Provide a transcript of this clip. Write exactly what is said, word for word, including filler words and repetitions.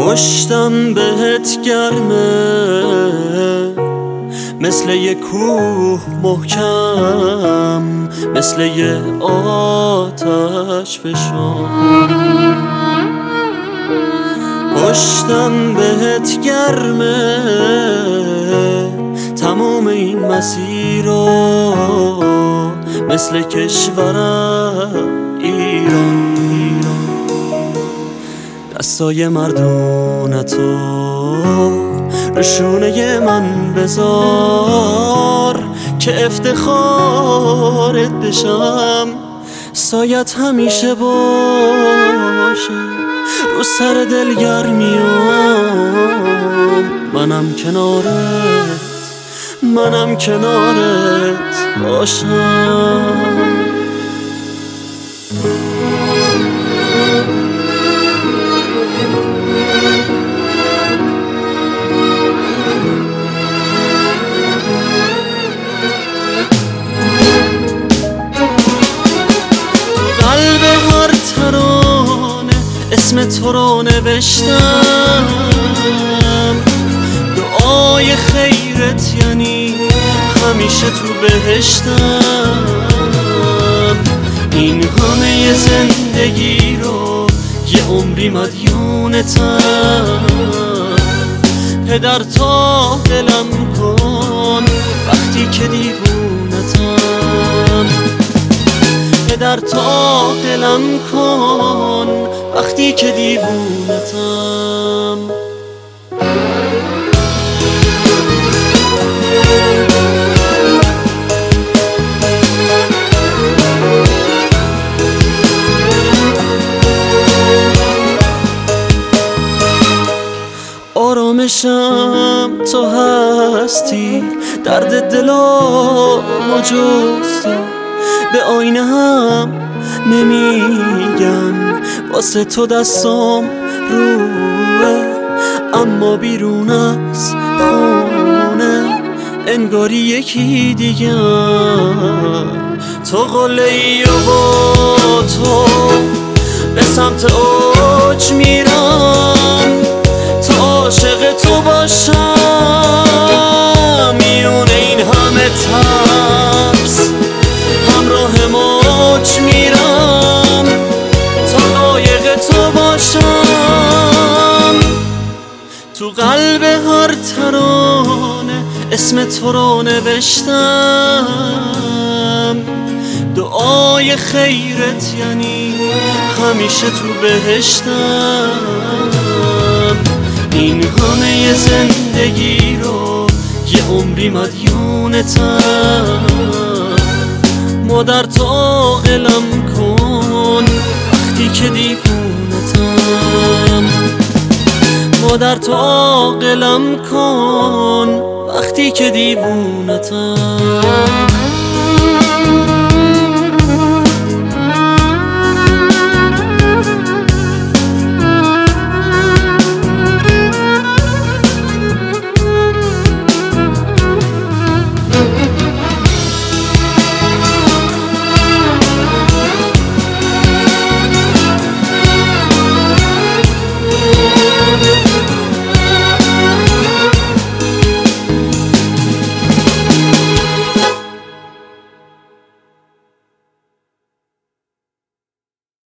پشتم بهت گرمه مثل یه کوه محکم، مثل یه آتش فشان. پشتم بهت گرمه تموم این مسیر رو، مثل کشورم ایران. دستای مردونتو رشونه من بذار که افتخارت بشم، سایت همیشه باشه رو سر دلگرمیام. منم کنارت، منم کنارت باشم. اسم تو رو نوشتم، دعای خیرت یعنی همیشه تو بهشتم. این همه زندگی رو یه عمری مدیونتم. پدر تا دلم کن وقتی که دیوونتم. پدر تا دلم کن وقتی که دیوونتم. آرامشم تو هستی، درد دلامو جز تو به آینه هم نمیگم. واسه تو دستام روه اما بیرون از خونه انگاری یکی دیگه. تو قله ای و با تو به سمت اوج میرم، تا عاشق تو باشم. میونه این همه ترس همراه موج میرم، تا قایق تو باشم. تو قلب هر ترانه اسم تو رو نوشتم، دعای خیرت یعنی همیشه تو بهشتم. این همه زندگی رو یه عمری مدیونتم. مادر تو عاقلم کن وقتی که دیوونتم. مادر تو عاقلم کن وقتی که دیوونتم.